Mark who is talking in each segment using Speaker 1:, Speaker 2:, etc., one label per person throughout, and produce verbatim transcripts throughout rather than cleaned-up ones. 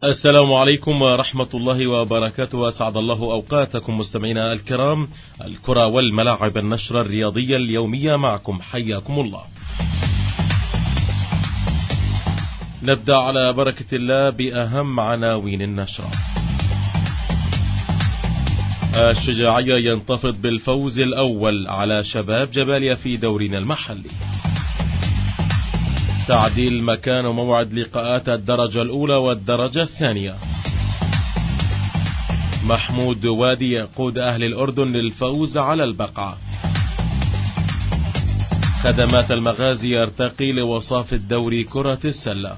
Speaker 1: السلام عليكم ورحمة الله وبركاته، وأسعد الله أوقاتكم مستمعينا الكرام. الكرة والملاعب، النشرة الرياضية اليومية معكم، حياكم الله. نبدأ على بركة الله بأهم عناوين النشرة. الشجاعية ينتفض بالفوز الأول على شباب جباليا في دورنا المحلي. تعديل مكان وموعد لقاءات الدرجة الأولى والدرجة الثانية. محمود وادي يقود أهل الأردن للفوز على البقعة. خدمات المغازي يرتقي لوصاف الدوري كرة السلة.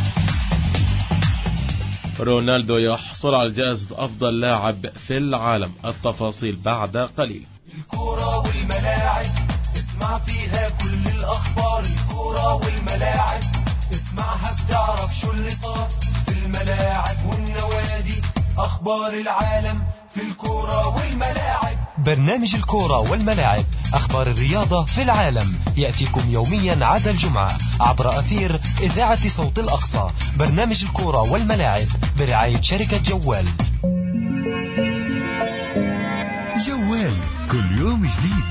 Speaker 1: رونالدو يحصل على جائزة أفضل لاعب في العالم. التفاصيل بعد قليل.
Speaker 2: الكرة والملاعب اسمع فيها كل الأخبار. الكرة والملاعب اسمعها بتعرف شو اللي صار في الملاعب والنوادي. أخبار العالم في الكرة والملاعب.
Speaker 3: برنامج الكرة والملاعب، أخبار الرياضة في العالم، يأتيكم يوميا عدا الجمعة عبر أثير إذاعة صوت الأقصى. برنامج الكرة والملاعب برعاية شركة جوال.
Speaker 4: جوال كل يوم جديد.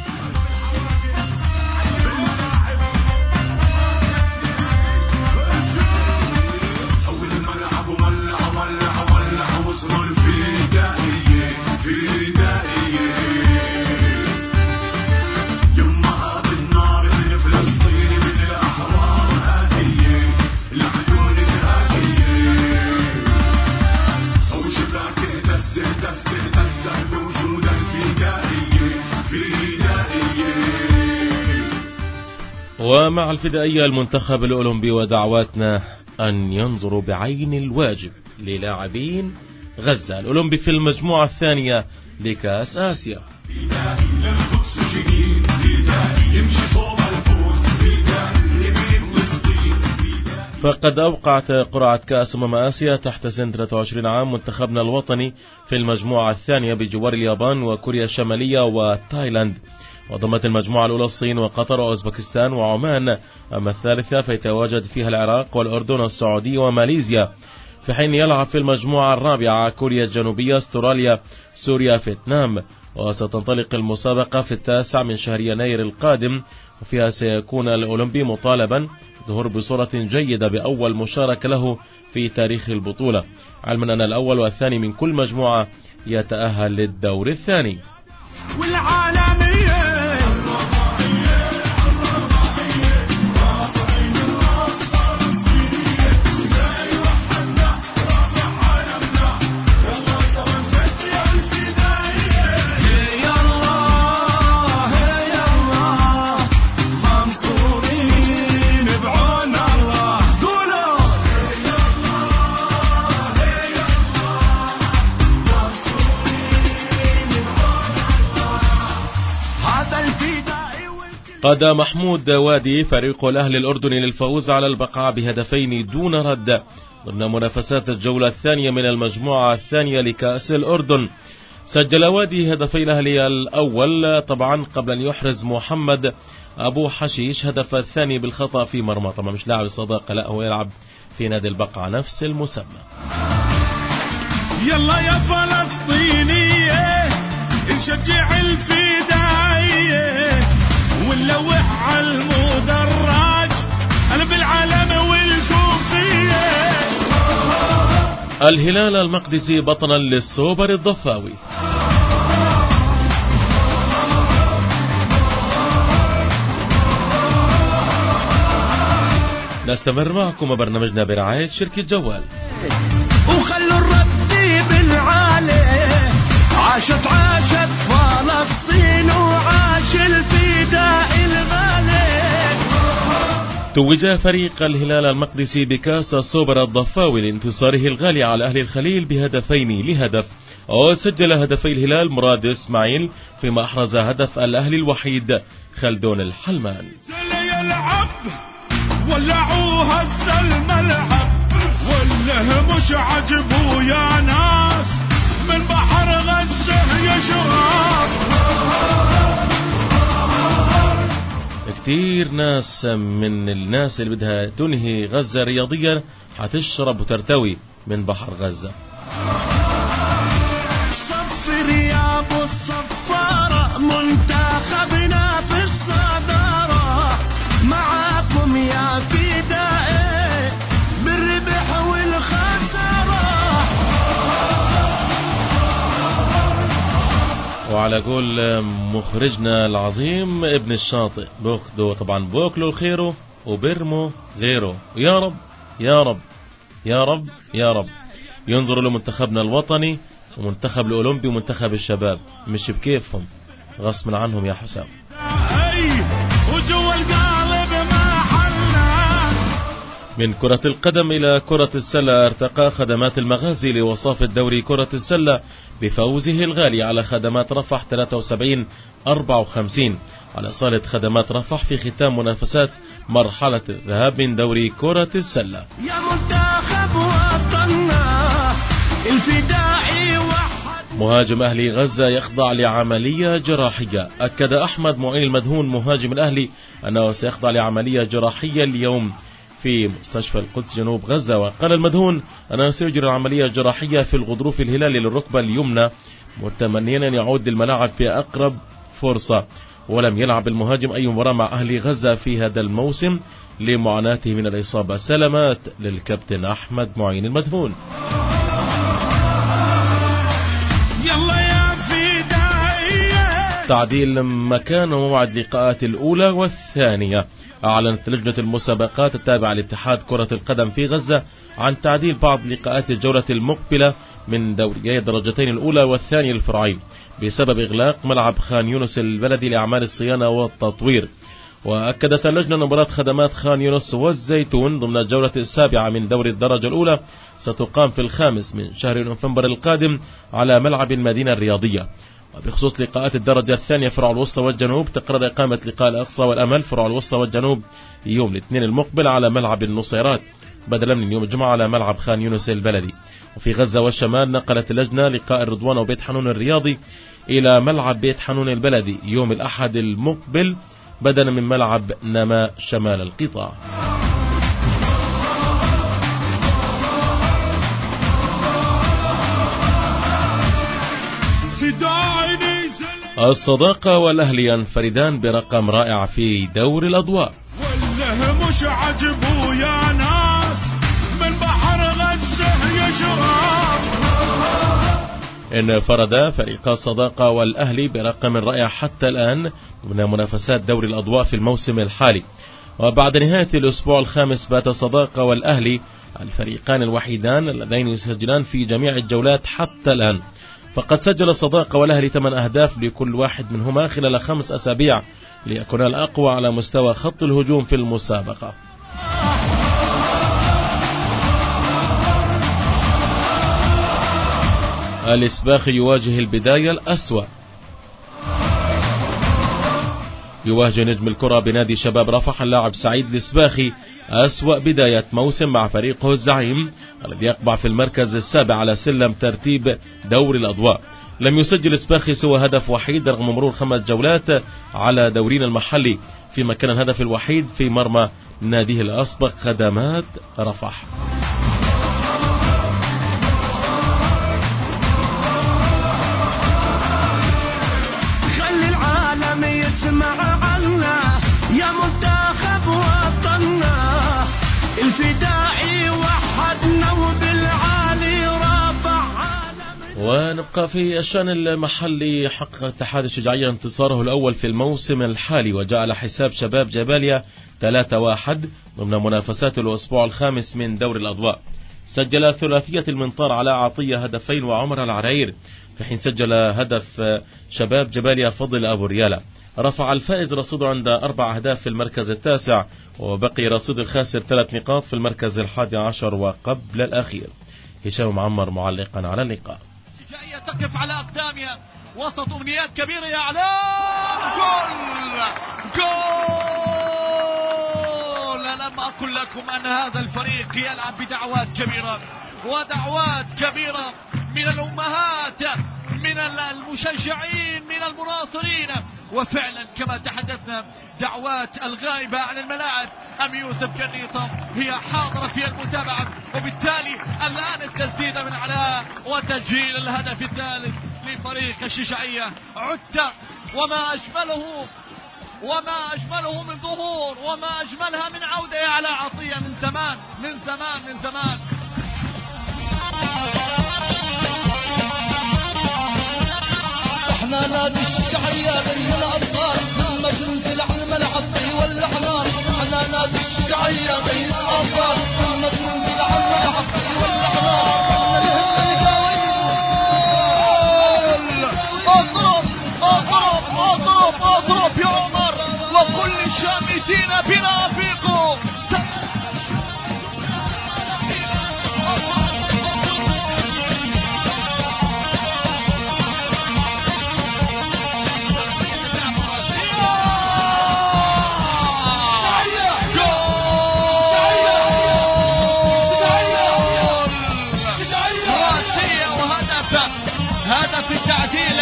Speaker 1: ومع الفدائية المنتخب الأولمبي ودعواتنا أن ينظروا بعين الواجب للاعبين غزة الأولمبي في المجموعة الثانية لكأس آسيا. فقد أوقعت قرعة كأس أمم آسيا تحت سن ثلاثة وعشرين عام منتخبنا الوطني في المجموعة الثانية بجوار اليابان وكوريا الشمالية وتايلاند. وضمت المجموعة الأولى الصين وقطر وأوزبكستان وعمان، أما الثالثة فيتواجد فيها العراق والأردن والسعودية وماليزيا، في حين يلعب في المجموعة الرابعة كوريا الجنوبية، استراليا، سوريا، فيتنام. وستنطلق المسابقة في التاسع من شهر يناير القادم، وفيها سيكون الأولمبي مطالبا ظهور بصورة جيدة بأول مشاركة له في تاريخ البطولة، علما أن الأول والثاني من كل مجموعة يتأهل للدور الثاني. قاد محمود وادي فريق الأهلي الأردني للفوز على البقعة بهدفين دون رد ضمن منافسات الجولة الثانية من المجموعة الثانية لكأس الأردن. سجل وادي هدفي الأهلي الأول طبعا قبل أن يحرز محمد أبو حشيش هدف الثاني بالخطأ في مرمى. طبعا مش لاعب الصداقة، لا هو يلعب في نادي البقعة نفس المسمى.
Speaker 5: يلا يا فلسطينية نشجع الفدائية ونلوح على المدرج أنا بالعالم والكوفية.
Speaker 1: الهلال المقدسي بطلا للسوبر الضفاوي. نستمر معكم برنامجنا برعاية شركة جوال.
Speaker 5: وخلوا الرد بالعالي عاشت عاشت فلسطين وعاش الفداء الغالي.
Speaker 1: توج فريق الهلال المقدسي بكأس السوبر الضفاوي لانتصاره الغالي على أهل الخليل بهدفين لهدف. وسجل هدفي الهلال مراد إسماعيل، فيما أحرز هدف الأهلي الوحيد خلدون الحلمان.
Speaker 5: ولعوها الملعب وله مش عجبوا يا ناس من بحر غزة يا شباب.
Speaker 1: كتير ناس من الناس اللي بدها تنهي غزة رياضيا حتشرب وترتوي من بحر غزة.
Speaker 5: صفر يا ابو الصفارة منتخبنا في الصدارة معاكم يا فدائي بالربح والخسارة.
Speaker 1: وعلى قول مخرجنا العظيم ابن الشاطئ بوكدو طبعا بوكلوا الخيره وبرموا غيره. يا رب يا رب يا رب يا رب ينظروا لمنتخبنا الوطني ومنتخب الأولمبي ومنتخب الشباب مش بكيفهم غصب عنهم يا حسام. من كرة القدم إلى كرة السلة، ارتقى خدمات المغازي لوصافة دوري كرة السلة بفوزه الغالي على خدمات رفح ثلاثة وسبعين أربعة وخمسين على صالة خدمات رفح في ختام منافسات مرحلة الذهاب من دوري كرة السلة.
Speaker 5: يا منتخب وطننا الفدائي وحد.
Speaker 1: مهاجم أهلي غزة يخضع لعملية جراحية. أكد أحمد معين المدهون مهاجم الأهلي أنه سيخضع لعملية جراحية اليوم في مستشفى القدس جنوب غزة. وقال المدهون أنه سيجري العملية الجراحية في الغضروف الهلالي للركبة اليمنى متمنيا أن يعود للملاعب في أقرب فرصة. ولم يلعب المهاجم أي مباراة مع أهلي غزة في هذا الموسم لمعاناته من الإصابة. سلامات للكابتن أحمد معين المدهون. تعديل مكان وموعد لقاءات الأولى والثانية. أعلنت لجنة المسابقات التابعة لاتحاد كرة القدم في غزة عن تعديل بعض لقاءات الجولة المقبلة من دوريي الدرجتين الأولى والثانية للفرعين بسبب إغلاق ملعب خان يونس البلدي لأعمال الصيانة والتطوير. وأكدت اللجنة أن مباراة خدمات خان يونس والزيتون ضمن الجولة السابعة من دوري الدرجة الأولى ستقام في الخامس من شهر نوفمبر القادم على ملعب المدينة الرياضية. وبخصوص لقاءات الدرجة الثانية فرع الوسطى والجنوب، تقرر إقامة لقاء الأقصى والأمل فرع الوسطى والجنوب يوم الاثنين المقبل على ملعب النصيرات بدلا من يوم الجمعة على ملعب خان يونس البلدي. وفي غزة والشمال نقلت اللجنة لقاء الرضوان وبيت حنون الرياضي إلى ملعب بيت حنون البلدي يوم الأحد المقبل بدلا من ملعب نما شمال القطاع. الصداقة والأهلي ينفردان برقم رائع في دور الأضواء.
Speaker 5: والله مش عجبه يا ناس من بحر غزة يشرب.
Speaker 1: انفرد فريق الصداقة والأهلي برقم رائع حتى الآن من منافسات دور الأضواء في الموسم الحالي. وبعد نهاية الأسبوع الخامس بات الصداقة والأهلي الفريقان الوحيدان اللذين يسجلان في جميع الجولات حتى الآن. فقد سجل الصداقة والأهلي ثمان أهداف لكل واحد منهما خلال خمس أسابيع ليكون الأقوى على مستوى خط الهجوم في المسابقة. الإسباخي يواجه البداية الأسوأ. يواجه نجم الكرة بنادي شباب رفح اللاعب سعيد الإسباخي أسوأ بداية موسم مع فريقه الزعيم الذي يقبع في المركز السابع على سلم ترتيب دور الأضواء. لم يسجل الإسباخي سوى هدف وحيد رغم مرور خمس جولات على دورينا المحلي، فيما كان الهدف الوحيد في مرمى ناديه الأسبق خدمات رفح.
Speaker 5: خلي العالم يسمع عنا يا منتخب وطننا الفدائي وحدنا وبالعالي رافع عالم.
Speaker 1: ونبقى في الشأن المحلي. حقق اتحاد الشجاعية انتصاره الأول في الموسم الحالي وجعل حساب شباب جباليا ثلاثة واحد ضمن منافسات الأسبوع الخامس من دور الأضواء. سجل ثلاثية المنطار على عطية هدفين وعمر العراير، في حين سجل هدف شباب جباليا فضل أبو ريالة. رفع الفائز رصيده عند أربع أهداف في المركز التاسع، وبقي رصيد الخاسر ثلاث نقاط في المركز الحادي عشر وقبل الأخير. هشام معمر معلقا على اللقاء.
Speaker 6: الشجاعية تقف على أقدامها وسط أمنيات كبيرة يا إعلام. جول جول. ألم أقل لكم أن هذا الفريق يلعب بدعوات كبيرة ودعوات كبيرة من الأمهات من المشجعين من المناصرين وفعلا كما تحدثنا دعوات الغائبة عن الملاعب أم يوسف كنيطة هي حاضرة في المتابعة، وبالتالي الآن التسديدة من علاء وتسجيل الهدف الثالث لفريق الشجاعية. عدت وما أجمله وما أجمله من ظهور وما أجملها من عودة يا علاء عطية من زمان من زمان من زمان.
Speaker 7: احنا نادي الشجاعية غير الأبطال لما تنزل على الملعب ولا حنان. احنا نادي الشجاعية غير الأبطال لما تنزل على الملعب ولا حنان.
Speaker 6: اضرب اضرب اضرب اضرب يا عمر وكل الشامتين بنا فيكم. هدف التعديل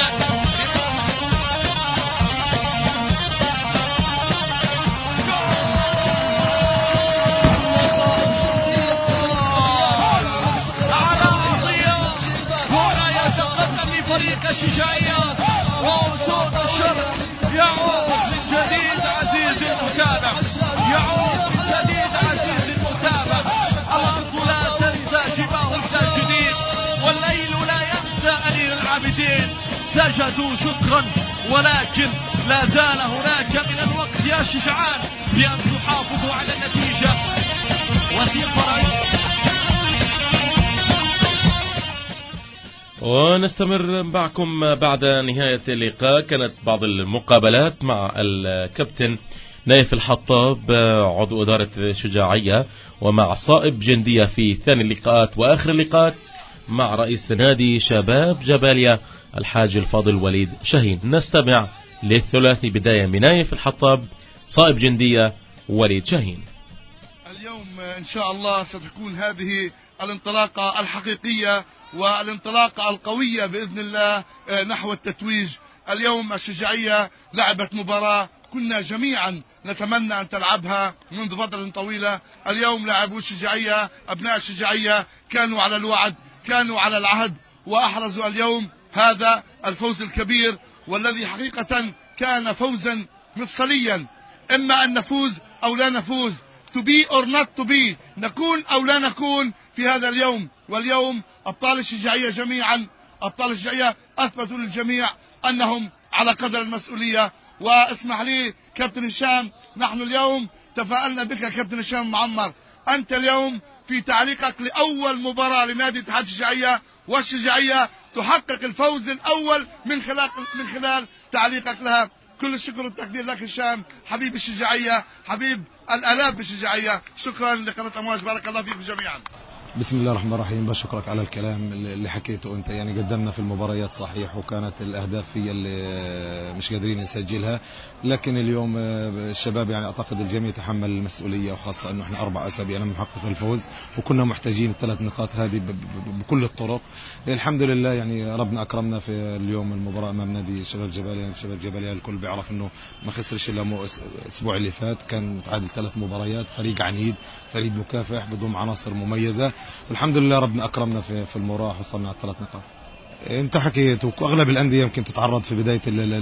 Speaker 6: على عطية هنا يتقدم لفريق الشجاعية وأسود الشرق. يعود من جديد عزيز المتابع، يعود من جديد عزيز المتابع. الأرض لا تنسى جباه الساجدين والليل لا ينسى أنير العابدين. سجدوا شكرا ولكن لا زال هناك من الوقت يا شجعان بأن تحافظوا على النتيجة وثيقا.
Speaker 1: ونستمر معكم بعد نهاية اللقاء. كانت بعض المقابلات مع الكابتن نايف الحطاب عضو إدارة الشجاعية ومع صائب جندية في ثاني اللقاءات، وآخر اللقاءات مع رئيس نادي شباب جباليا الحاج الفاضل وليد شاهين. نستمع للثلاثي بداية من نايف الحطاب صائب جندية وليد شاهين.
Speaker 8: اليوم إن شاء الله ستكون هذه الانطلاقة الحقيقية والانطلاقة القوية بإذن الله نحو التتويج. اليوم الشجاعية لعبت مباراة كنا جميعا نتمنى أن تلعبها منذ فترة طويلة. اليوم لاعبو الشجاعية أبناء الشجاعية كانوا على الوعد، كانوا على العهد، وأحرزوا اليوم هذا الفوز الكبير والذي حقيقة كان فوزا مفصليا. إما أن نفوز أو لا نفوز، to be or not to be، نكون أو لا نكون في هذا اليوم. واليوم أبطال الشجاعية جميعا أبطال الشجاعية أثبتوا للجميع أنهم على قدر المسؤولية. واسمح لي كابتن هشام، نحن اليوم تفاءلنا بك كابتن هشام معمر. أنت اليوم في تعليقك لأول مباراة لنادي اتحاد الشجاعية والشجاعية تحقق الفوز الأول من خلال من خلال تعليقك لها. كل الشكر والتقدير لك هشام، حبيب الشجاعية، حبيب الآلاف بالشجاعية. شكرا لقناة أمواج، بارك الله فيكم جميعا.
Speaker 9: بسم الله الرحمن الرحيم. بشكرك على الكلام اللي حكيته انت. يعني قدمنا في المباريات صحيح وكانت الاهداف هي اللي مش قادرين نسجلها، لكن اليوم الشباب يعني اعتقد الجميع تحمل المسؤوليه، وخاصه انه احنا اربع اسابيع لم نحقق الفوز وكنا محتاجين الثلاث نقاط هذه بكل الطرق. الحمد لله يعني ربنا اكرمنا في اليوم المباراه امام نادي شباب جباليا. يعني شباب جباليا الكل بيعرف انه ما خسرش الا الاسبوع اللي فات، كان متعادل ثلاث مباريات، فريق عنيد، فريق مكافح بضم عناصر مميزه، والحمد لله ربنا اكرمنا في في المباراه وصلنا على الثلاث نقاط. انت حكيت واغلب الانديه يمكن تتعرض في بدايه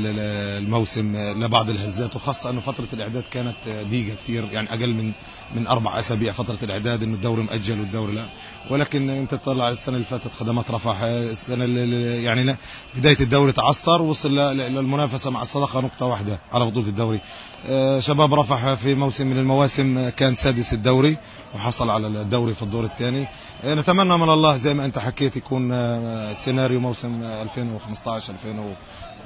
Speaker 9: الموسم لبعض الهزات، وخاصه انه فتره الاعداد كانت ضيقه كثير، يعني اقل من من اربع اسابيع فتره الاعداد، انه الدوري مؤجل والدوري لا. ولكن انت تطلع السنه اللي فاتت خدمات رفح، السنه اللي يعني بدايه الدوري تعثر، وصل للمنافسه مع الصدقه نقطه واحده على بطوله الدوري. شباب رفح في موسم من المواسم كان سادس الدوري وحصل على الدوري في الدور الثاني. نتمنى من الله زي ما انت حكيت يكون سيناريو موسم ألفين وخمسة عشر ألفين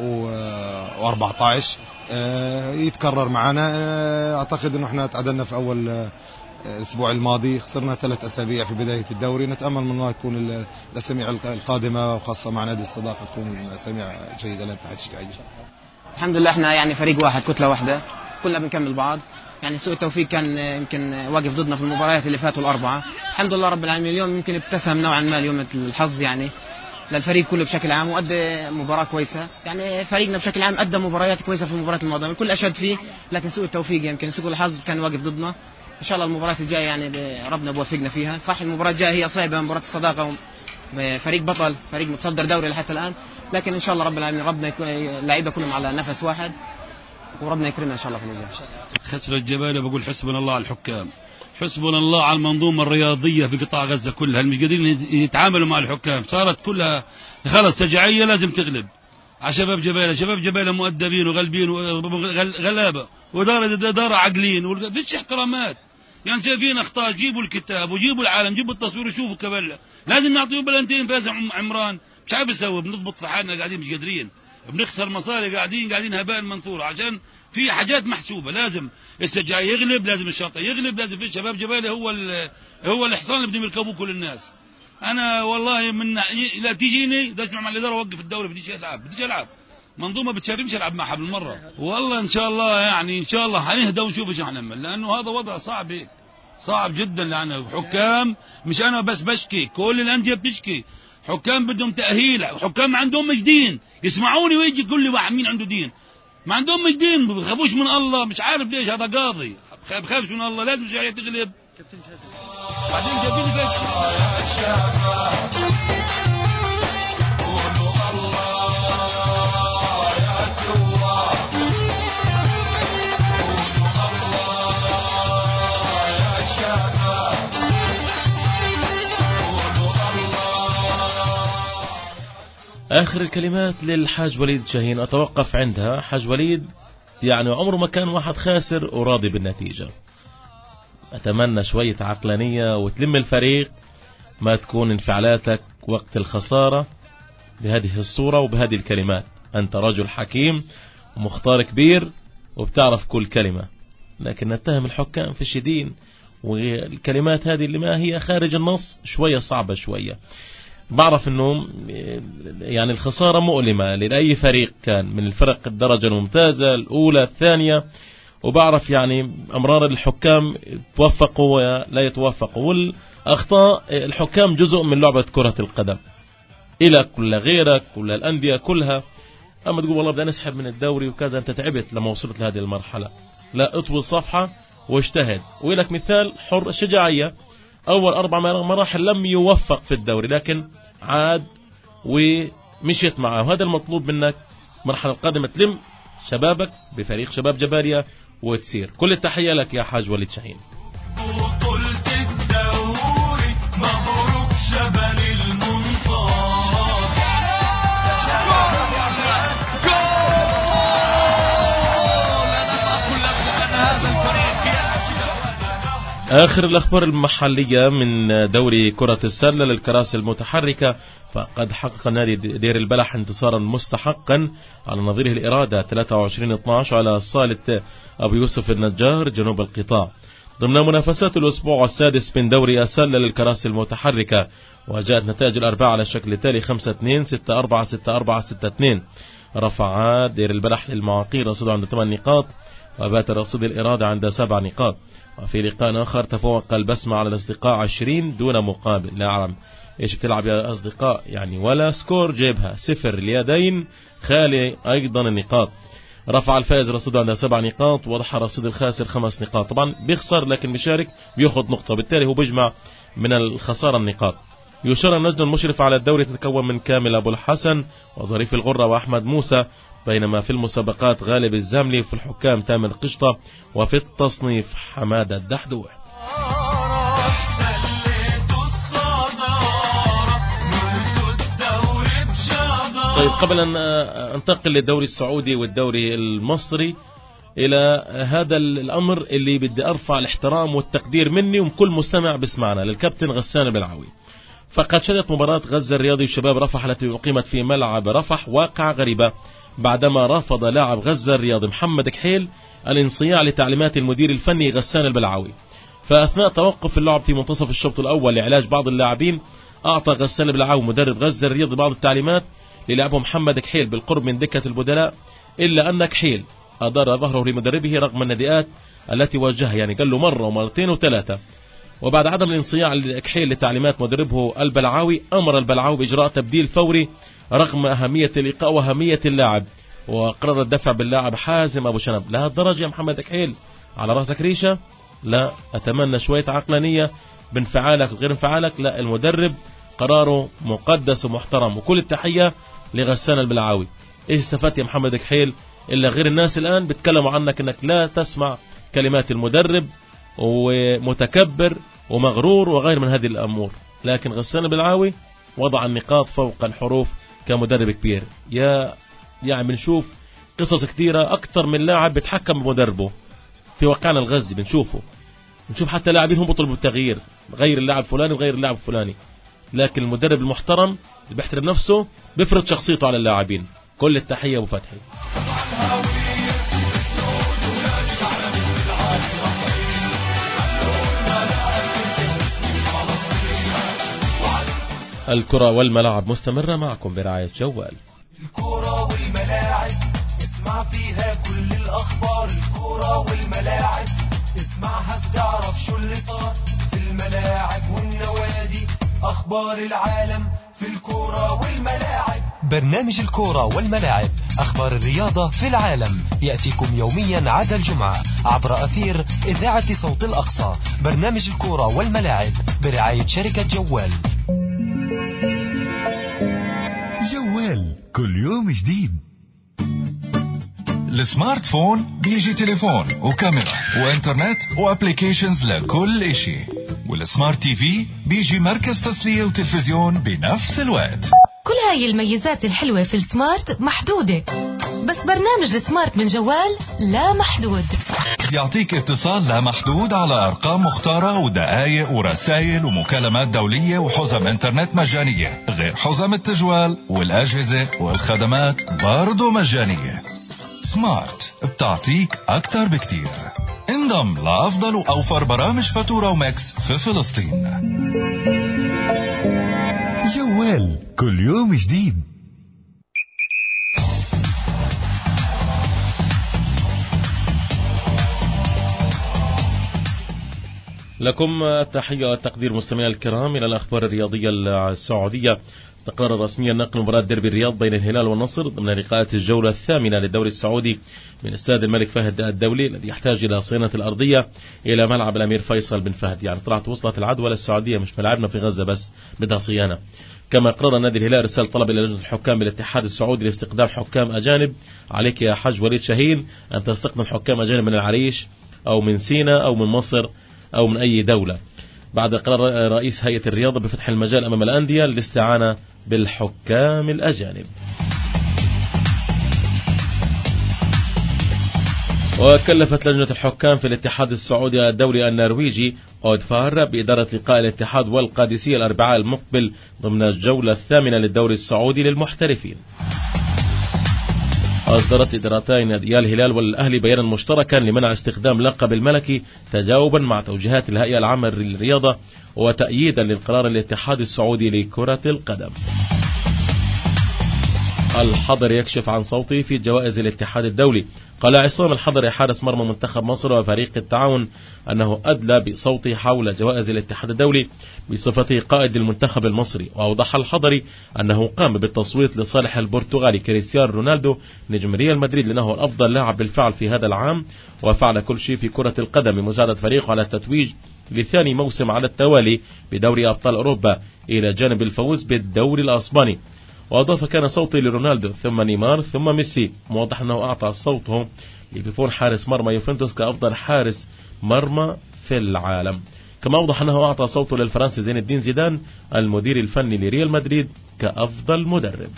Speaker 9: وأربعة عشر يتكرر معنا. اعتقد انه احنا تعادلنا في اول الاسبوع الماضي، خسرنا ثلاث اسابيع في بدايه الدوري. نتامل من الله تكون الاسابيع القادمه وخاصه مع نادي الصداقه تكون اسابيع جيده للاتحاد الشجاعي.
Speaker 10: الحمد لله احنا يعني فريق واحد، كتله واحده، كلنا بنكمل بعض. يعني سوء التوفيق كان يمكن واقف ضدنا في المباريات اللي فاتوا الاربعه. الحمد لله رب العالمين اليوم يمكن ابتسم نوعا ما اليوم الحظ، يعني للفريق كله بشكل عام، وأدى مباراة كويسة. يعني فريقنا بشكل عام أدى مباريات كويسة في المباريات الماضية، الكل أشاد فيه، لكن سوء التوفيق يمكن سوء الحظ كان واقف ضدنا. إن شاء الله المباراة الجاية يعني ربنا بوفقنا فيها. صح المباراة الجاية هي صعبة، مباراة الصداقة، فريق بطل، فريق متصدر دوري لحتى الآن، لكن إن شاء الله رب العالمين ربنا يكون اللعيبة كلهم على نفس واحد، وربنا يكرمنا إن شاء الله في النجاح.
Speaker 11: خسر الجبالة بقول حسبنا الله على الحكام، حسبنا الله على المنظومة الرياضية في قطاع غزة كلها، مش قادرين يتعاملوا مع الحكام، صارت كلها خلص شجاعية لازم تغلب على شباب جبالة. شباب جبالة مؤدبين وغلبين وغلابة ودار دار عقلين، فيش احترامات. يعني شايفين اخطاء، جيبوا الكتاب وجيبوا العالم، جيبوا التصوير وشوفوا كبلة، لازم نعطيهم بلنتين. فاز عمران مش عارف يسوي، بنضبط في حالنا قاعدين مش قادرين، بنخسر مصاري قاعدين قاعدين هباء منثور، عشان في حاجات محسوبة. لازم السجاي يغلب، لازم الشاطئ يغلب، لازم في شباب جبالة هو هو الحصان اللي بدهم يركبوه كل الناس. انا والله من لا تجيني ده اسمع مع الاداره وقف الدوري، بديش العب بديش العب منظومه بتشرمش العب معها بالمره. والله ان شاء الله يعني ان شاء الله هنهدى ونشوف ايش هنعمل، لانه هذا وضع صعب هيك، صعب جدا. لانه حكام مش انا بس بشكي، كل الانديه بتشكي، حكام بدهم تاهيل، حكام عندهم مش دين، يسمعوني ويجي كل واحد مين عنده دين، ما عندهم مش دين، ما بخافوش من الله، مش عارف ليش. هذا قاضي بخافش من الله، لازم الشرعيه تغلب. بعدين جايبين
Speaker 1: آخر الكلمات للحاج وليد شاهين أتوقف عندها. حاج وليد يعني عمره ما كان واحد خاسر وراضي بالنتيجة. أتمنى شوية عقلانية وتلم الفريق، ما تكون انفعالاتك وقت الخسارة بهذه الصورة وبهذه الكلمات. أنت رجل حكيم ومختار كبير وبتعرف كل كلمة، لكن نتهم الحكام في الشدين، والكلمات هذه اللي ما هي خارج النص شوية صعبة شوية. بعرف انه يعني الخسارة مؤلمة لأي فريق كان من الفرق الدرجة الممتازة الأولى الثانية، وبعرف يعني أمرار الحكام توفقوا ولا يتوفقوا، والأخطاء الحكام جزء من لعبة كرة القدم، إلى كل غيرك كل الأندية كلها. أما تقول والله بدنا نسحب من الدوري وكذا، أنت تعبت لما وصلت لهذه المرحلة، لا اطوي الصفحة واجتهد. وإلك مثال حر الشجاعية، أول أربع مراحل لم يوفق في الدوري، لكن عاد ومشيت معه، وهذا المطلوب منك. مرحلة القادمة تلم شبابك بفريق شباب جباليا وتسير. كل التحية لك يا حاج وليد شاهين.
Speaker 2: بطولة الدوري مبروك شبل
Speaker 1: آخر الأخبار المحلية من دوري كرة السلة للكراسي المتحركة، فقد حقق نادي دير البلح انتصارا مستحقا على نظيره الإرادة ثلاثة وعشرين اثني عشر على صالة أبو يوسف النجار جنوب القطاع ضمن منافسات الأسبوع السادس من دوري السلة للكراسي المتحركة. وجاءت نتائج الأربعة على الشكل التالي: خمسة اثنين ستة أربعة ستة أربعة ستة اثنين. رفع دير البلح للمعاقين رصيده عند ثمان نقاط، وبات رصيد الإرادة عند سبع نقاط. وفي لقاء آخر تفوق البسمة على الأصدقاء عشرين دون مقابل. لا أعلم إيش بتلعب يا أصدقاء يعني، ولا سكور جيبها، صفر اليدين خالي أيضا النقاط. رفع الفائز رصيده عند سبع نقاط، وضح رصيد الخاسر خمس نقاط. طبعا بيخسر لكن بيشارك بيأخذ نقطة، بالتالي هو بيجمع من الخسارة النقاط. يشار اللجنة المشرفة على الدوري تتكون من كامل أبو الحسن وظريف الغرة وأحمد موسى، بينما في المسابقات غالب الزملي، في الحكام تامر قشطة، وفي التصنيف حمادة الدحدوح. طيب قبل أن أنتقل للدوري السعودي والدوري المصري، إلى هذا الأمر اللي بدي أرفع الاحترام والتقدير مني ومن كل مستمع بسمعنا للكابتن غسان بالعوي. فقد شهدت مباراة غزة الرياضي وشباب رفح التي أقيمت في ملعب رفح واقعة غريبة، بعدما رفض لاعب غزة الرياضي محمد كحيل الانصياع لتعليمات المدير الفني غسان البلعاوي. فأثناء توقف اللعب في منتصف الشوط الأول لعلاج بعض اللاعبين، أعطى غسان البلعاوي مدرب غزة الرياضي بعض التعليمات للعبه محمد كحيل بالقرب من دكة البدلاء، إلا أن كحيل أدار ظهره لمدربه رغم النداءات التي وجهها، يعني قال له مرة ومرتين وثلاثة. وبعد عدم الانصياع لكحيل لتعليمات مدربه البلعاوي، أمر البلعاوي بإجراء تبديل فوري رغم أهمية اللقاء وأهمية اللاعب، وقرر الدفع باللاعب حازم أبو شنب. لهالدرجة يا محمد كحيل على رأسك ريشة؟ لا، أتمنى شوية عقلانية بانفعالك وغير انفعالك. لا، المدرب قراره مقدس ومحترم، وكل التحية لغسان البلعاوي. ايش استفدت يا محمد كحيل إلا غير الناس الآن بتكلموا عنك انك لا تسمع كلمات المدرب ومتكبر ومغرور وغير من هذه الأمور. لكن غسان البلعاوي وضع النقاط فوق الحروف كمدرب كبير. يا يعني بنشوف قصص كثيرة أكثر من لاعب بيتحكم بمدربه في واقعنا الغزي، بنشوفه بنشوف حتى لاعبين هم بيطلبوا بالتغيير، غير اللاعب الفلاني وغير اللاعب الفلاني. لكن المدرب المحترم اللي بيحترم نفسه بيفرض شخصيته على اللاعبين. كل التحية أبو فتحي. الكرة والملاعب مستمرة معكم برعاية جوال.
Speaker 3: الكرة والملاعب اسمع فيها كل الأخبار. الكرة والملاعب اسمعها تعرف شو اللي صار في الملاعب والنوادي. أخبار العالم في الكرة والملاعب. برنامج الكرة والملاعب، أخبار الرياضة في العالم، يأتيكم يوميا عدا الجمعة عبر أثير إذاعة صوت الأقصى. برنامج الكرة والملاعب برعاية شركة جوال.
Speaker 4: جوال كل يوم جديد.
Speaker 12: السمارت فون بيجي تليفون وكاميرا وانترنت وابليكيشنز لكل اشي، والسمارت تي في بيجي مركز تسلية وتلفزيون بنفس الوقت.
Speaker 13: كل هاي الميزات الحلوة في السمارت محدودة، بس برنامج السمارت من جوال لا محدود.
Speaker 12: يعطيك اتصال لا محدود على أرقام مختارة ودقائق ورسائل ومكالمات دولية وحزم انترنت مجانية، غير حزم التجوال والأجهزة والخدمات برضو مجانية. سمارت بتعطيك أكتر بكتير. انضم لأفضل وأوفر برامج فاتورة وماكس في فلسطين.
Speaker 4: جوال كل يوم جديد.
Speaker 1: لكم التحية والتقدير مستمعينا الكرام إلى الأخبار الرياضية السعودية. تقرر رسميا نقل مباراة ديربي الرياض بين الهلال والنصر ضمن لقاءات الجولة الثامنة للدوري السعودي من استاد الملك فهد الدولي الذي يحتاج إلى صيانة الأرضية إلى ملعب الأمير فيصل بن فهد. يعني طلعت وصلت العدوى للسعودية، مش ملاعبنا في غزة بس بدها صيانة. كما قرر نادي الهلال إرسال طلب إلى لجنة الحكام بالاتحاد السعودي لاستخدام حكام أجانب. عليك يا حاج وليد شاهين أن تستخدم حكام أجانب من العريش أو من سيناء أو من مصر أو من أي دولة، بعد قرار رئيس هيئة الرياضة بفتح المجال أمام الأندية للاستعانة بالحكام الأجانب. وكلفت لجنة الحكام في الاتحاد السعودي الدولي النرويجي أودفار بإدارة لقاء الاتحاد والقادسية الأربعاء المقبل ضمن الجولة الثامنة للدوري السعودي للمحترفين. أصدرت إدارتي نادي الهلال والأهلي بيانا مشتركا لمنع استخدام لقب الملكي تجاوبا مع توجيهات الهيئة العامة للرياضة وتأييدا للقرار الاتحاد السعودي لكرة القدم. الحضر يكشف عن صوته في جوائز الاتحاد الدولي. قال عصام الحضري حارس مرمى منتخب مصر وفريق التعاون أنه أدلى بصوته حول جوائز الاتحاد الدولي بصفته قائد المنتخب المصري. وأوضح الحضري أنه قام بالتصويت لصالح البرتغالي كريستيانو رونالدو نجم ريال مدريد لأنه الأفضل لاعب بالفعل في هذا العام، وفعل كل شيء في كرة القدم بمساعدة فريقه على التتويج لثاني موسم على التوالي بدوري أبطال أوروبا إلى جانب الفوز بالدوري الأسباني. وأضاف كان صوتي لرونالدو ثم نيمار ثم ميسي، موضح أنه أعطى صوته لبيفون حارس مرمى يوفنتوس كأفضل حارس مرمى في العالم. كما أوضح أنه أعطى صوته للفرنسي زين الدين زيدان المدير الفني لريال مدريد كأفضل مدرب.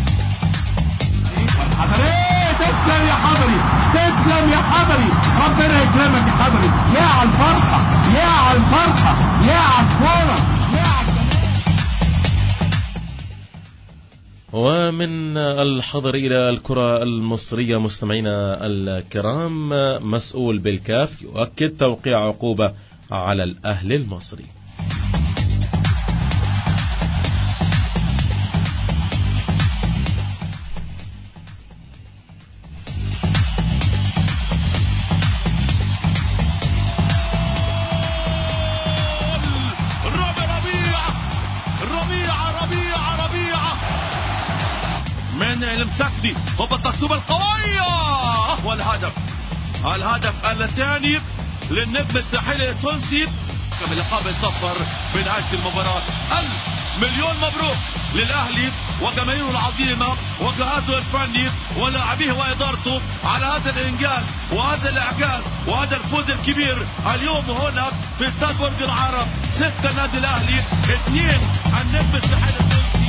Speaker 5: تسلم يا حضري، تسلم يا حضري، ربنا يكرمك يا حضري. يا على الفرحة، يا على الفرحة، يا على الكورة.
Speaker 1: ومن الحضر إلى الكرة المصرية مستمعينا الكرام، مسؤول بالكاف يؤكد توقيع عقوبة على الأهلي المصري.
Speaker 6: من المسكني وبالتصويبة القوية والهدف الهدف الثاني للنجم الساحلي التونسي. كم لقاء صفر بنهاية المباراة. المليون مبروك للأهلي وجماهيره العظيمة وجهازه الفني ولاعبيه وإدارته على هذا الإنجاز وهذا الإعجاز وهذا الفوز الكبير اليوم هنا في استاد برج العرب. ستة النادي الأهلي، اثنين النجم الساحلي التونسي.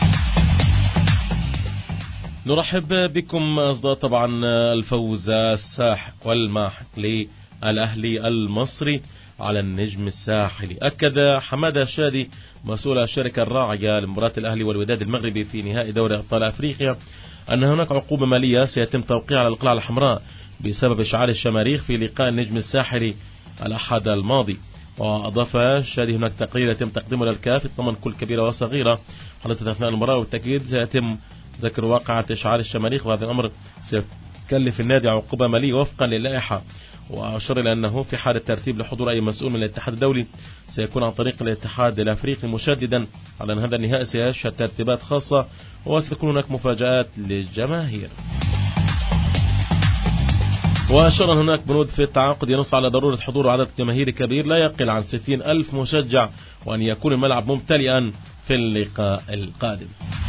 Speaker 1: نرحب بكم أصدقاء. طبعا الفوز الساحق والماحق للأهلي المصري على النجم الساحلي. أكد حمادة شادي مسؤول الشركة الراعية لمباراة الأهلي والوداد المغربي في نهائي دوري أبطال أفريقيا أن هناك عقوبة مالية سيتم توقيعها على القلعة الحمراء بسبب إشعال الشماريخ في لقاء النجم الساحلي الأحد الماضي. وأضاف شادي هناك تقرير يتم تقديمه للكاف يتضمن كل كبيرة وصغيرة حدثت أثناء المباراة، والتأكيد سيتم ذكر واقعة إشعال الشماريخ، وهذا الأمر سيكلف النادي عقوبة مالية وفقا للائحة. وأشار إلى أنه في حال الترتيب لحضور أي مسؤول من الاتحاد الدولي سيكون عن طريق الاتحاد الأفريقي، مشددا على أن هذا النهائي سيشهد ترتيبات خاصة وستكون هناك مفاجآت للجماهير. وأشار هناك بنود في التعاقد ينص على ضرورة حضور عدد جماهيري كبير لا يقل عن ستين ألف مشجع، وأن يكون الملعب ممتلئا في اللقاء القادم.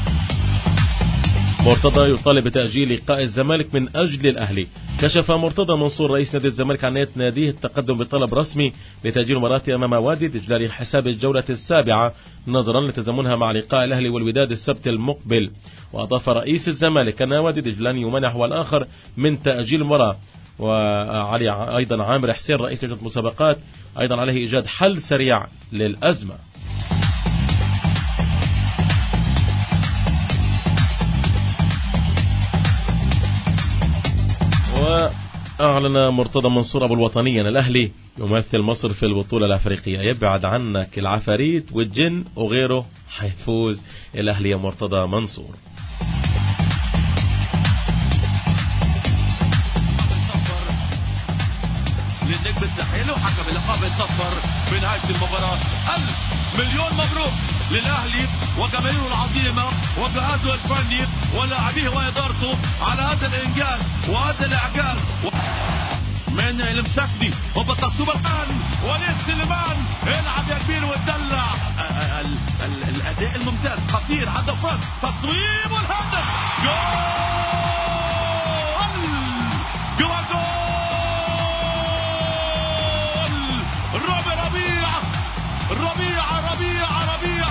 Speaker 1: مرتضى يطالب بتأجيل لقاء الزمالك من أجل الأهلي. كشف مرتضى منصور رئيس نادي الزمالك عن نية ناديه التقدم بطلب رسمي لتأجيل مباراة أمام وادي دجلة لحساب الجولة السابعة نظرا لتزامنها مع لقاء الأهلي والوداد السبت المقبل. وأضاف رئيس الزمالك أن وادي دجلة يمنح والآخر من تأجيل المباراة. وعلي أيضا عامر حسين رئيس لجنة المسابقات أيضا عليه إيجاد حل سريع للأزمة. وأعلن مرتضى منصور أبو الوطنية أن الأهلي يمثل مصر في البطولة الأفريقية. يبعد عنك العفاريت والجن وغيره، حيفوز الأهلي يا مرتضى منصور.
Speaker 6: للنجم الساحلي وحكم اللقاء بيصفر بنهاية المباراة. المليون مبروك للأهلي وجماهيره العظيمة وجهازه الفني ولاعبيه وإدارته على هذا الإنجاز وهذا الإعجاز. من المسكني وبالتصويبة الآن وليد سليمان العب يا كبير وتدلع. الأداء الممتاز خطير هدف تصويب والهدف جول جوا جول. ربيع ربيع ربيع ربيع.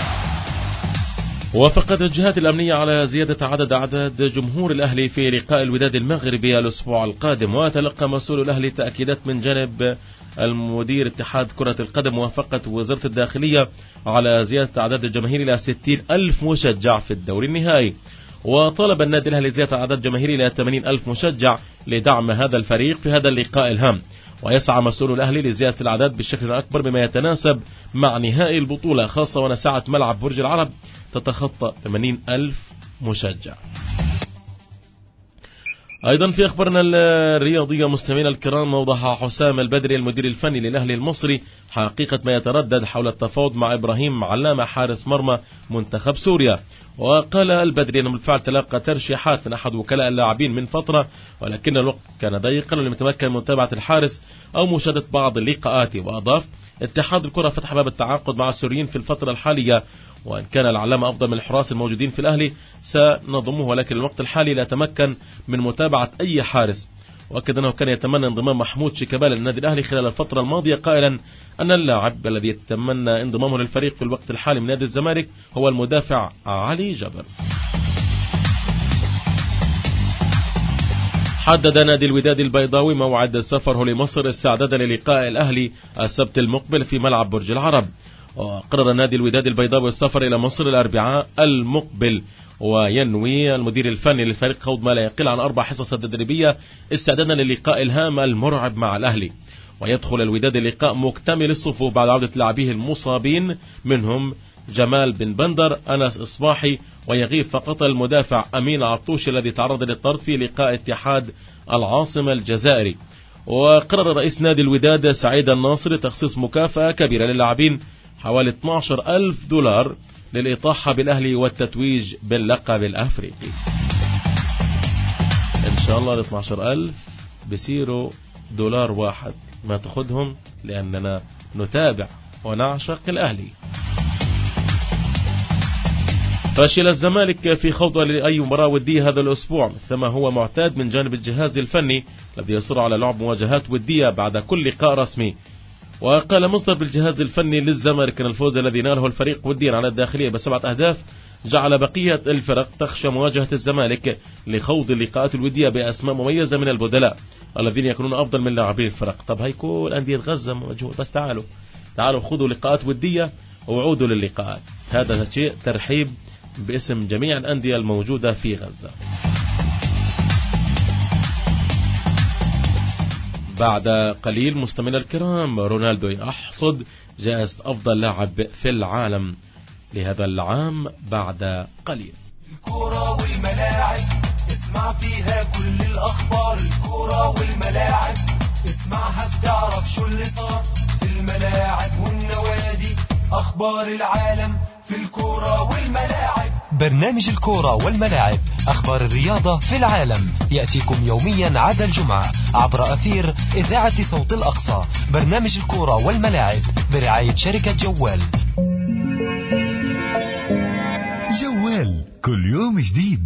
Speaker 1: وافقت الجهات الأمنية على زيادة عدد عدد جمهور الأهلي في لقاء الوداد المغربي الأسبوع القادم. وتلقى مسؤول الأهلي تأكيدات من جانب المدير اتحاد كرة القدم. وافقت وزارة الداخلية على زيادة عدد الجماهير إلى ستين ألف مشجع في الدور النهائي. وطلب النادي الأهلي زيادة عدد جماهير إلى ثمانين ألف مشجع لدعم هذا الفريق في هذا اللقاء الهام. ويسعى مسؤول الأهلي لزيادة الأعداد بشكل أكبر بما يتناسب مع نهائي البطولة، خاصة وأن سعة ملعب برج العرب تتخطى ثمانين ألف مشجع. أيضا في أخبارنا الرياضية مستمعينا الكرام، أوضح حسام البدري المدير الفني للأهلي المصري حقيقة ما يتردد حول التفاوض مع إبراهيم علامة حارس مرمى منتخب سوريا. وقال البدري أنه بالفعل تلقى ترشيحات من أحد وكلاء اللاعبين من فترة، ولكن الوقت كان ضيقا ولم يتمكن من متابعة الحارس أو مشاهدة بعض اللقاءات. وأضاف اتحاد الكرة فتح باب التعاقد مع السوريين في الفترة الحالية، وإن كان العلامة أفضل من الحراس الموجودين في الأهلي سنضمه، ولكن الوقت الحالي لا تمكن من متابعة أي حارس. وأكد أنه كان يتمنى انضمام محمود شيكابالا للنادي الأهلي خلال الفترة الماضية، قائلا أن اللاعب الذي يتمنى انضمامه للفريق في الوقت الحالي من نادي الزمالك هو المدافع علي جبر. حدد نادي الوداد البيضاوي موعد سفره لمصر استعدادا للقاء الأهلي السبت المقبل في ملعب برج العرب. وقرر نادي الوداد البيضاوي السفر إلى مصر الأربعاء المقبل، وينوي المدير الفني للفريق خوض ما لا يقل عن أربع حصص تدريبية استعدادا للقاء الهام المرعب مع الأهلي. ويدخل الوداد اللقاء مكتمل الصفوف بعد عودة لاعبيه المصابين، منهم جمال بن بندر، أنس إصباحي، ويغيب فقط المدافع أمين عطوش الذي تعرض للطرد في لقاء اتحاد العاصمة الجزائري. وقرر رئيس نادي الوداد سعيد الناصر تخصيص مكافأة كبيرة للاعبين حوالي اثني عشر ألف دولار للإطاحة بالأهلي والتتويج باللقب الأفريقي. إن شاء الله ال اثني عشر ألف بصيروا دولار واحد ما تأخذهم، لأننا نتابع ونعشق الأهلي. فشل الزمالك في خوضه لأي مباراة ودية هذا الأسبوع مثل ما هو معتاد من جانب الجهاز الفني الذي يصر على لعب مواجهات ودية بعد كل لقاء رسمي. وقال مصدر بالجهاز الفني للزمالك أن الفوز الذي ناله الفريق وديا على الداخلية بسبعة أهداف جعل بقية الفرق تخشى مواجهة الزمالك لخوض اللقاءات الودية بأسماء مميزة من البدلاء الذين يكونون أفضل من لاعبين الفرق. طب هاي كل أندية غزة مجهول، بس تعالوا تعالوا خذوا لقاءات ودية وعودوا للقاءات. هذا شيء ترحيب باسم جميع الأندية الموجودة في غزة. بعد قليل مستمعينا الكرام رونالدو يحصد جائزة أفضل لاعب في العالم لهذا العام بعد قليل.
Speaker 7: الكرة والملاعب اسمع فيها كل الأخبار، الكرة والملاعب اسمعها بتعرف شو اللي صار في الملاعب والنوادي، أخبار العالم في الكرة والملاعب.
Speaker 3: برنامج الكرة والملاعب، أخبار الرياضة في العالم، يأتيكم يوميا عدا الجمعة عبر أثير إذاعة صوت الأقصى. برنامج الكرة والملاعب برعاية شركة جوال.
Speaker 4: جوال كل يوم جديد.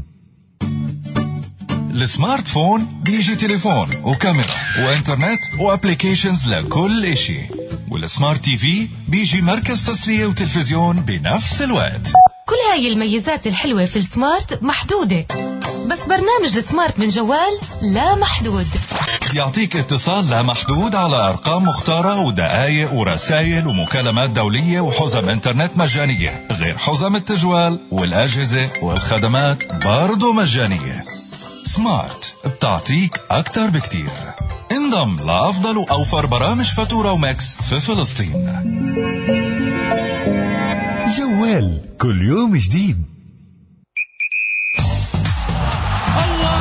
Speaker 12: السمارت فون بيجي تليفون وكاميرا وانترنت وابليكيشنز لكل اشي، والسمارت تي في بيجي مركز تسلية وتلفزيون بنفس الوقت.
Speaker 13: كل هاي الميزات الحلوة في السمارت محدودة، بس برنامج السمارت من جوال لا محدود.
Speaker 12: يعطيك اتصال لا محدود على أرقام مختارة ودقائق ورسائل ومكالمات دولية وحزم انترنت مجانية، غير حزم التجوال والأجهزة والخدمات برضو مجانية. سمارت بتعطيك أكتر بكتير. انضم لأفضل وأوفر برامج فاتورة وماكس في فلسطين.
Speaker 4: جوال كل يوم جديد.
Speaker 6: الله،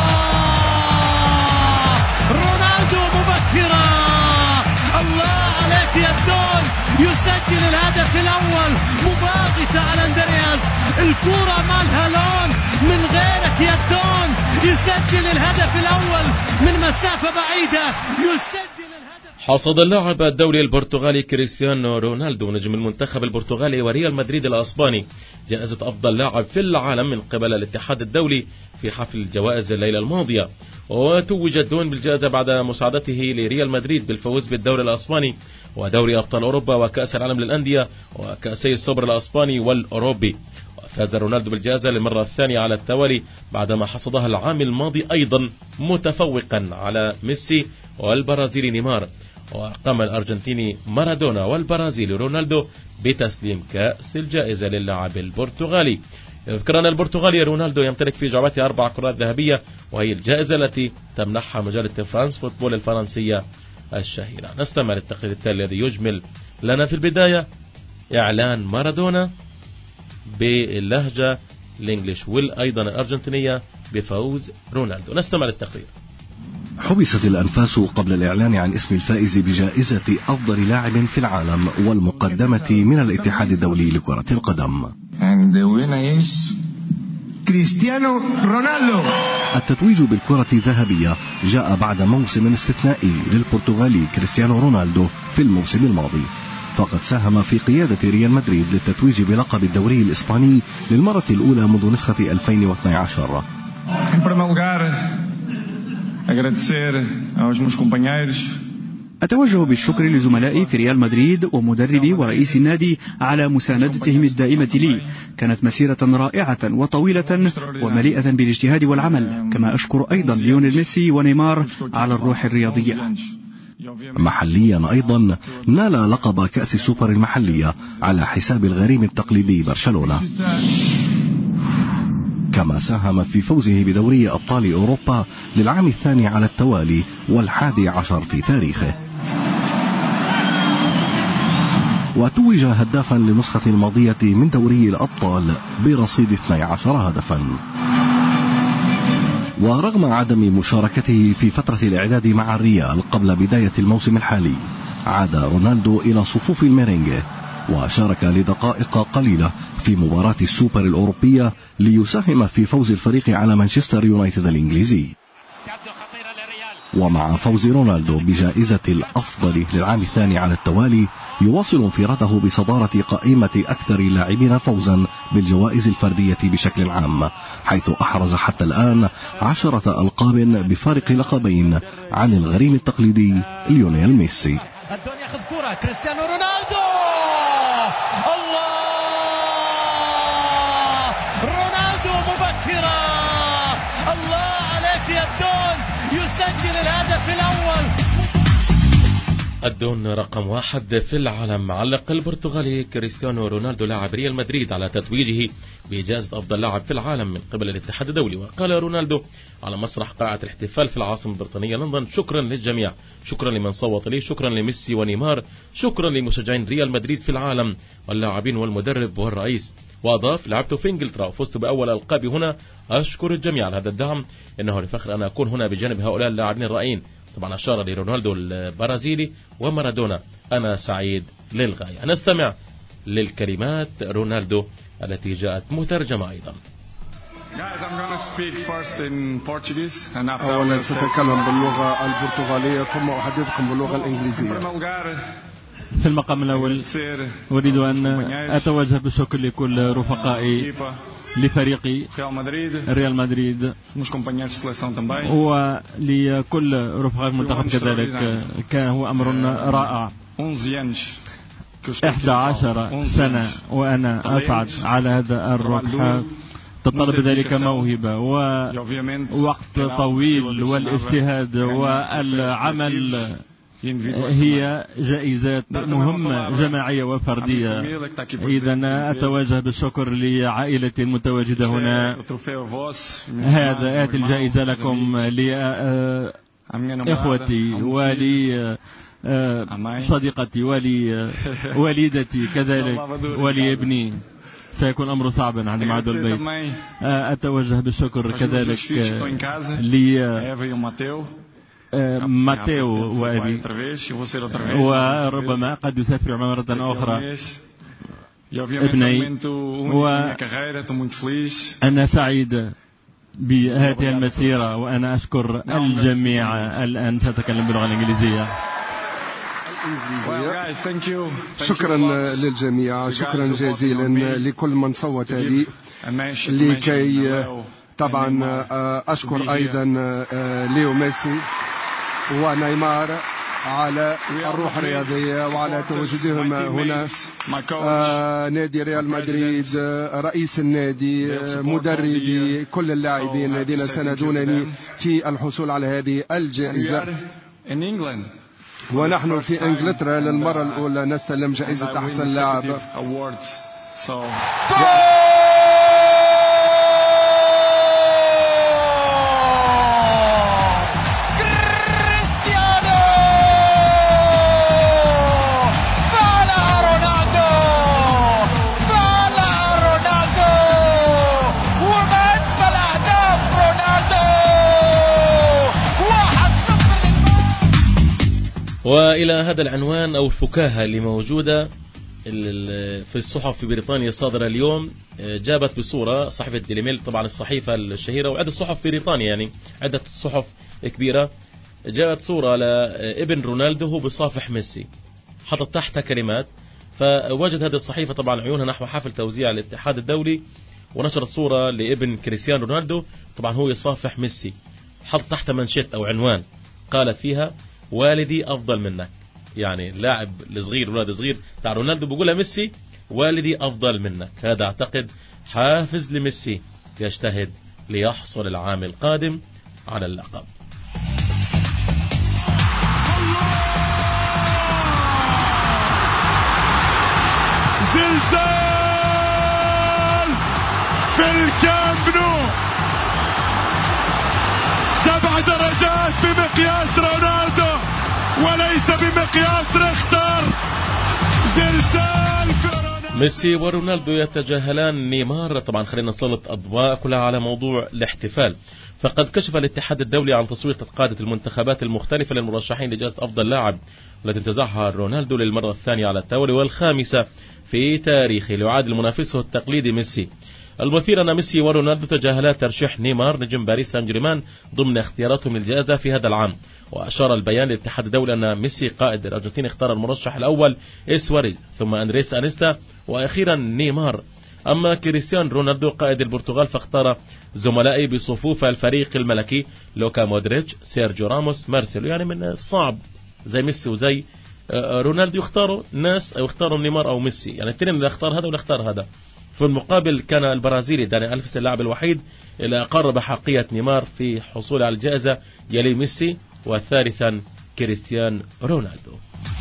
Speaker 6: رونالدو مبكرا، الله عليك يا الدون، يسجل الهدف الأول مباغتة على اندرياس، الكرة مالها لون، من غيرك يا الدون يسجل الهدف الأول من مسافة بعيدة، يسجل الهدف.
Speaker 1: حصد اللاعب الدولي البرتغالي كريستيانو رونالدو نجم المنتخب البرتغالي وريال مدريد الأسباني جائزة أفضل لاعب في العالم من قبل الاتحاد الدولي في حفل الجوائز الليلة الماضية. وتوج الدون بالجائزة بعد مساعدته لريال مدريد بالفوز بالدوري الأسباني ودوري أبطال أوروبا وكأس العالم للأندية وكأسي السوبر الأسباني والأوروبي. وفاز رونالدو بالجائزة للمرة الثانية على التوالي بعدما حصدها العام الماضي أيضا متفوقا على ميسي والبرازيلي نيمار. وقام الأرجنتيني مارادونا والبرازيلي رونالدو بتسليم كأس الجائزة للاعب البرتغالي. يذكر أن البرتغالي رونالدو يمتلك في جعبته أربع كرات ذهبية، وهي الجائزة التي تمنحها مجلة فرانس فوتبول الفرنسية الشهيرة. نستمع للتقرير التالي الذي يجمل لنا في البداية إعلان مارادونا باللهجة الإنجليش والأيضا الأرجنتينية بفوز رونالدو. نستمع للتقرير.
Speaker 14: حبست الأنفاس قبل الإعلان عن اسم الفائز بجائزة أفضل لاعب في العالم والمقدمة من الاتحاد الدولي لكرة القدم.
Speaker 15: And the winner is كريستيانو رونالدو.
Speaker 14: التتويج بالكرة الذهبية جاء بعد موسم استثنائي للبرتغالي كريستيانو رونالدو في الموسم الماضي، فقد ساهم في قيادة ريال مدريد للتتويج بلقب الدوري الإسباني للمرة الأولى منذ نسخة ألفين واثني عشر.
Speaker 16: أتوجه بالشكر لزملائي في ريال مدريد ومدربي ورئيس النادي على مساندتهم الدائمة لي. كانت مسيرة رائعة وطويلة ومليئة بالاجتهاد والعمل، كما أشكر أيضا ليونيل ميسي ونيمار على الروح الرياضية.
Speaker 14: محليا أيضا نال لقب كأس السوبر المحلية على حساب الغريم التقليدي برشلونة، كما ساهم في فوزه بدوري أبطال أوروبا للعام الثاني على التوالي والحادي عشر في تاريخه. وتوج هدافا للنسخة الماضية من دوري الأبطال برصيد اثني عشر هدفا. ورغم عدم مشاركته في فترة الإعداد مع الريال قبل بداية الموسم الحالي، عاد رونالدو إلى صفوف الميرينج وشارك لدقائق قليلة في مباراة السوبر الأوروبية ليساهم في فوز الفريق على مانشستر يونايتد الإنجليزي. ومع فوز رونالدو بجائزة الأفضل للعام الثاني على التوالي، يواصل انفراده بصدارة قائمة أكثر اللاعبين فوزا بالجوائز الفردية بشكل عام، حيث أحرز حتى الآن عشرة ألقاب بفارق لقبين عن الغريم التقليدي ليونيل ميسي.
Speaker 17: الدون ياخذ كرة كريستيانو رونالدو، الله، رونالدو مبكرا، الله عليك يا الدون، يسجل الهدف الأول.
Speaker 1: الدون رقم واحد في العالم. علق البرتغالي كريستيانو رونالدو لاعب ريال مدريد على تتويجه بجائزة أفضل لاعب في العالم من قبل الاتحاد الدولي. وقال رونالدو على مسرح قاعة الاحتفال في العاصمة البريطانية لندن: شكرا للجميع، شكرا لمن صوت لي، شكرا لميسي ونيمار، شكرا لمشجعين ريال مدريد في العالم واللاعبين والمدرب والرئيس. وأضاف: لعبت في إنجلترا وفزت بأول ألقابي هنا، أشكر الجميع على هذا الدعم، إنه لفخر أن أكون هنا بجانب هؤلاء اللاعبين الرائعين. طبعا أشار لرونالدو البرازيلي ومارادونا: أنا سعيد للغاية. نستمع للكلمات رونالدو التي جاءت مترجمة أيضا.
Speaker 18: أولا سأتكلم باللغة البرتغالية ثم أحدثكم باللغة الإنجليزية.
Speaker 19: في المقام الأول أريد أن أتوجه بالشكر لكل رفقائي لفريقي ريال مدريد ولكل رفقاء المنتخب كذلك. كان هو أمر رائع. إحدى عشر سنة وأنا أصعد على هذا الركح، تطلب ذلك موهبة ووقت طويل والاجتهاد والعمل. هي جائزات مهمة جماعية وفردية. إذا أتوجه بالشكر لعائلتي المتواجدة هنا. هذا آتي الجائزة لكم، لإخوتي ولي صديقتي ولي والدتي كذلك ولي ابني. سيكون أمر صعبا عندما أعود البيت. أتوجه بالشكر كذلك لي ماتيو وأبي، وربما قد يسافر مرة أخرى ابني. وأنا سعيد بهذه المسيرة وأنا أشكر الجميع. الآن سأتكلم باللغة الإنجليزية.
Speaker 18: شكرا للجميع، شكرا جزيلا لكل من صوت لي، لكي طبعا أشكر أيضا ليو ميسي ونيمار على الروح الرياضية وعلى تواجدهم هنا. آه نادي ريال مدريد، رئيس النادي، مدربي، كل اللاعبين الذين ساندونني في الحصول على هذه الجائزة. ونحن في إنجلترا للمرة الأولى نستلم جائزة أحسن لاعب.
Speaker 1: وإلى هذا العنوان أو الفكاهة اللي موجودة في الصحف في بريطانيا الصادرة اليوم، جابت بصورة صحيفة ديلي ميل، طبعا الصحيفة الشهيرة وعدة صحف في بريطانيا، يعني عدة صحف كبيرة، جابت صورة لابن رونالدو هو بصافح ميسي، حطت تحت كلمات. فوجد هذه الصحيفة طبعا عيونها نحو حفل توزيع الاتحاد الدولي، ونشرت صورة لابن كريستيانو رونالدو طبعا هو يصافح ميسي، حط تحت منشط أو عنوان قالت فيها: والدي أفضل منك. يعني اللاعب الصغير، ولاد صغير تاع رونالدو بيقولها ميسي والدي أفضل منك. هذا أعتقد حافز لميسي يجتهد ليحصل العام القادم على اللقب.
Speaker 2: زلزال في الكامب نو، سبع درجات بمقياس رونالدو وليس بمقياس ريختر. زلزال في رونالدو.
Speaker 1: ميسي ورونالدو يتجاهلان نيمار. طبعا خلينا نسلط أضواء كلها على موضوع الاحتفال. فقد كشف الاتحاد الدولي عن تصويت قادة المنتخبات المختلفة للمرشحين لجائزة أفضل لاعب، والتي انتزعها رونالدو للمرة الثانية على التوالي والخامسة في تاريخه ليعادل منافسه التقليدي ميسي. المثير أن ميسي ورونالدو تجاهلا ترشيح نيمار نجم باريس سان جيرمان ضمن اختياراتهم للجائزة في هذا العام. وأشار البيان للاتحاد الدولي أن ميسي قائد الأرجنتين اختار المرشح الأول سواريز، ثم أندريس أنيستا، وأخيرا نيمار. أما كريستيان رونالدو قائد البرتغال فاختار زملائي بصفوف الفريق الملكي لوكا مودريتش، سيرجيو راموس، مارسيلو. يعني من الصعب زي ميسي وزي رونالدو يختاروا ناس أو يختاروا نيمار أو ميسي، يعني الاثنين اللي اختار هذا واللي اختار هذا. في المقابل كان البرازيلي داني ألفيس اللاعب الوحيد اللي أقر بحقية نيمار في حصول على الجائزة، يلي ميسي، وثالثا كريستيان رونالدو.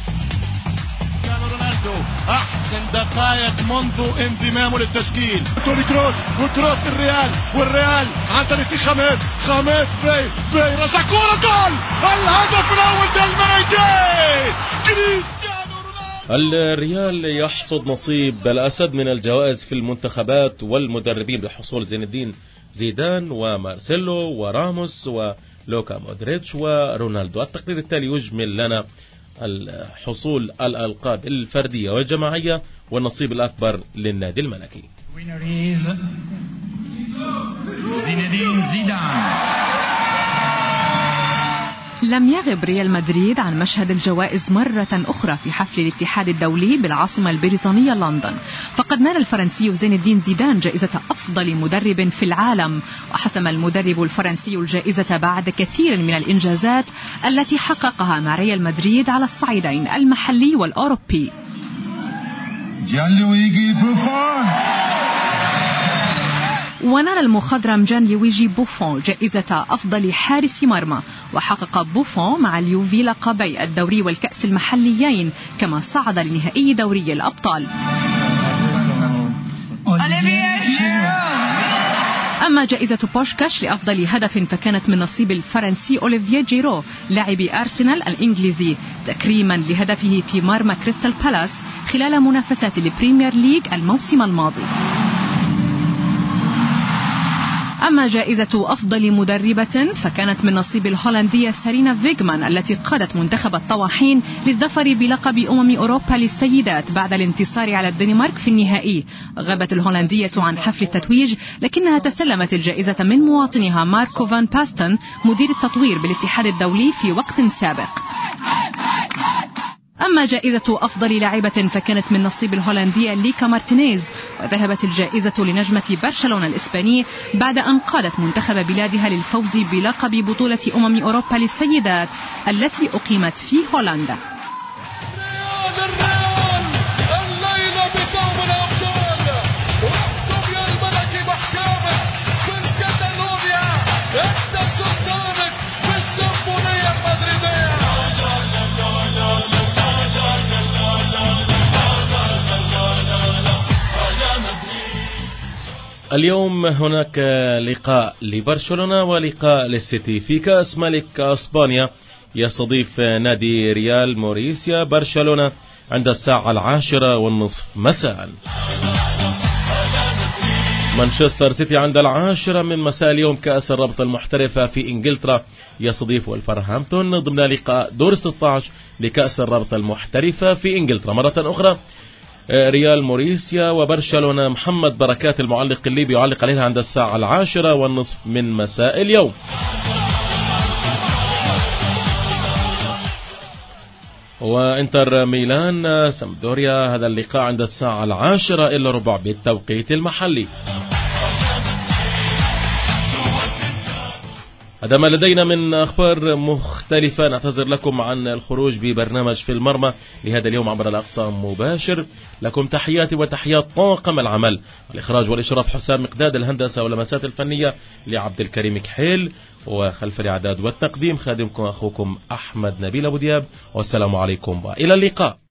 Speaker 2: أحسن دقائق منذ انضمامه للتشكيل. توني كروس وكروس الريال، والريال عن طريق خميس خميس بي بي رجع كورة جول، الهدف الأول للمريكان كريستيانو رونالدو.
Speaker 1: الريال يحصد نصيب الأسد من الجوائز في المنتخبات والمدربين بحصول زين الدين زيدان ومارسيلو وراموس ولوكا مودريتش ورونالدو. التقرير التالي يجمل لنا الحصول الألقاب الفردية والجماعية والنصيب الأكبر للنادي الملكي.
Speaker 20: لم يغب ريال مدريد عن مشهد الجوائز مرة أخرى في حفل الاتحاد الدولي بالعاصمة البريطانية لندن، فقد نال الفرنسي زين الدين زيدان جائزة أفضل مدرب في العالم، وحسم المدرب الفرنسي الجائزة بعد كثير من الإنجازات التي حققها مع ريال مدريد على الصعيدين المحلي والأوروبي. ونال المخضرم جان لويجي بوفون جائزة أفضل حارس مرمى، وحقق بوفون مع اليوفي لقبي الدوري والكأس المحليين، كما صعد لنهائي دوري الأبطال. أما جائزة بوشكاش لأفضل هدف فكانت من نصيب الفرنسي أوليفييه جيرو لاعب أرسنال الإنجليزي، تكريما لهدفه في مرمى كريستال بالاس خلال منافسات البريمير ليج الموسم الماضي. أما جائزة أفضل مدربة فكانت من نصيب الهولندية سارينا فيغمان التي قادت منتخب الطواحين للظفر بلقب أمم أوروبا للسيدات بعد الانتصار على الدنمارك في النهائي. غابت الهولندية عن حفل التتويج، لكنها تسلمت الجائزة من مواطنها ماركو فان باستن مدير التطوير بالاتحاد الدولي في وقت سابق. أما جائزة أفضل لاعبة فكانت من نصيب الهولندية ليكا مارتينيز، وذهبت الجائزة لنجمة برشلونة الإسباني بعد أن قادت منتخب بلادها للفوز بلقب بطولة أمم أوروبا للسيدات التي أقيمت في هولندا.
Speaker 1: اليوم هناك لقاء لبرشلونة ولقاء للسيتي في كأس ملك أسبانيا. يستضيف نادي ريال موريسيا برشلونة عند الساعة العاشرة والنصف مساء. مانشستر سيتي عند العاشرة من مساء اليوم كأس الرابطة المحترفة في إنجلترا يستضيف ولفرهامبتون ضمن لقاء دور ستة عشر لكأس الرابطة المحترفة في إنجلترا. مرة أخرى ريال موريسيا وبرشلونة. محمد بركات المعلق الليبي يعلق عليها عند الساعة العاشرة والنصف من مساء اليوم. وإنتر ميلان سامدوريا هذا اللقاء عند الساعة العاشرة إلا ربع بالتوقيت المحلي. هذا ما لدينا من أخبار مختلفة. نعتذر لكم عن الخروج ببرنامج في المرمى لهذا اليوم عبر الأقصى مباشر. لكم تحياتي وتحيات طاقم العمل، الإخراج والإشراف حسام مقداد، الهندسة واللمسات الفنية لعبد الكريم كحيل، وخلف الإعداد والتقديم خادمكم أخوكم أحمد نبيل أبو دياب. والسلام عليكم وإلى اللقاء.